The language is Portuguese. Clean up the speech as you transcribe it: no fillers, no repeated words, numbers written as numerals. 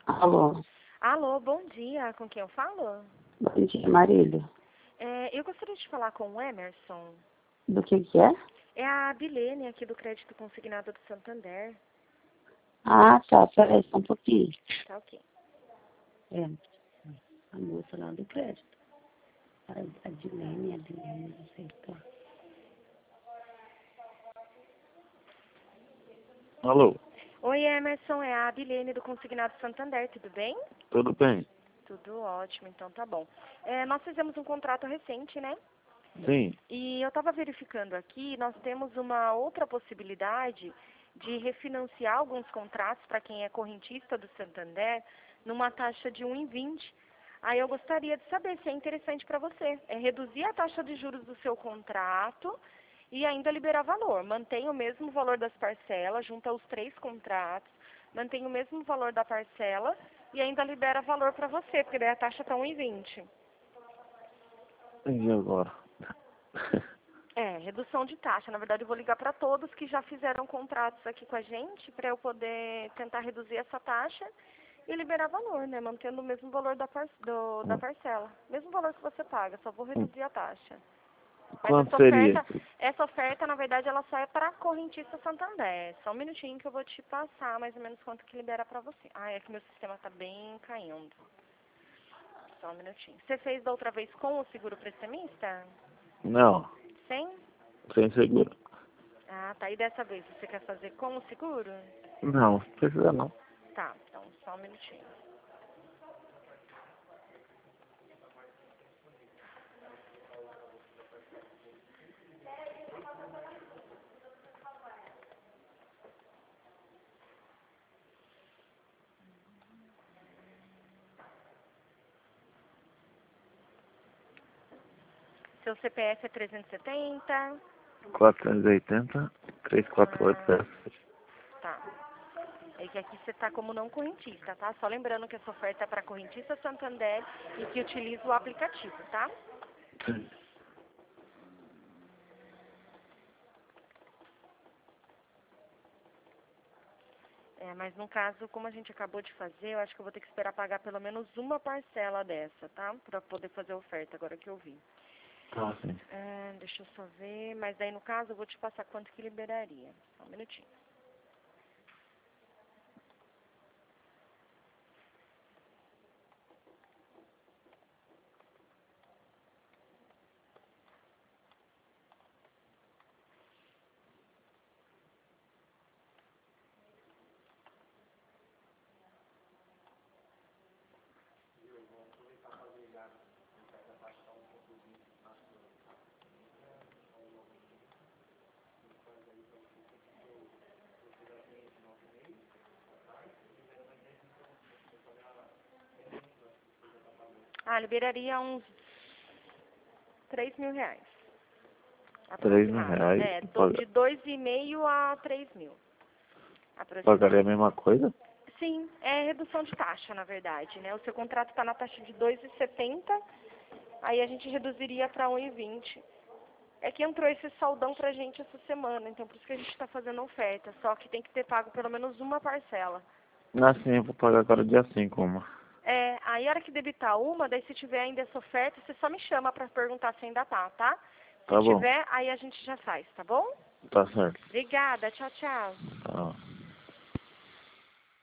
Alô, Alô, bom dia. Com quem eu falo? bom dia, Marília. Eu gostaria de falar com o Emerson. Do que é? É a Bilene aqui do Crédito Consignado do Santander. Ah, tá, peraí só um pouquinho. Tá ok. É, a moça lá do crédito. A Dilene, não sei tá. Alô, Oi, Emerson. É a Bilene do Consignado do Santander. Tudo bem? tudo bem? Tudo ótimo, então tá bom. Nós fizemos um contrato recente, né? Sim. E eu estava verificando aqui, nós temos uma outra possibilidade de refinanciar alguns contratos para quem é correntista do Santander numa taxa de 1,20. Aí eu gostaria de saber se é interessante para você. É reduzir a taxa de juros do seu contrato e ainda liberar valor. Mantém o mesmo valor das parcelas, junta os 3 contratos, mantém o mesmo valor da parcela e ainda libera valor para você, porque daí a taxa está 1,20. E agora? Redução de taxa. Na verdade, eu vou ligar para todos que já fizeram contratos aqui com a gente para eu poder tentar reduzir essa taxa e liberar valor, né? Mantendo o mesmo valor da parcela. Mesmo valor que você paga, só vou reduzir a taxa. Mas Quanto seria? essa oferta, na verdade, ela só é para correntista Santander. Só um minutinho que eu vou te passar mais ou menos quanto que libera para você. Ah, é que meu sistema está bem caindo. Só um minutinho. Você fez da outra vez com o seguro prestamista? Não, Sem? sem seguro. Ah, tá. E dessa vez, você quer fazer com o seguro? Não, precisa não. Tá, então só um minutinho. Seu CPF é 370? 480, 34807. Tá. É que aqui você tá como não correntista, tá? Só lembrando que essa oferta é para correntista Santander e que utiliza o aplicativo, tá? Sim. Mas no caso, como a gente acabou de fazer, eu acho que eu vou ter que esperar pagar pelo menos uma parcela dessa, tá? Pra poder fazer a oferta, agora que eu vi. Tá, sim. Deixa eu só ver, mas daí no caso eu vou te passar quanto que liberaria. Só um minutinho. Liberaria uns 3 mil reais. 3.000 Aproximado. reais. De 2,5 a 3 mil. Pagaria a Aproximado. mesma coisa? Sim, é redução de taxa, na verdade, né? O seu contrato está na taxa de 2,70, aí a gente reduziria para 1,20. É que entrou esse saldão pra gente essa semana, então por isso que a gente está fazendo oferta. Só que tem que ter pago pelo menos uma parcela. Assim, eu vou pagar agora dia 5 uma. Aí a hora que debitar uma, daí se tiver ainda essa oferta, você só me chama para perguntar se ainda tá? Se Tá bom. tiver, aí a gente já faz, tá bom? Tá certo. Obrigada, tchau, tchau. Tá.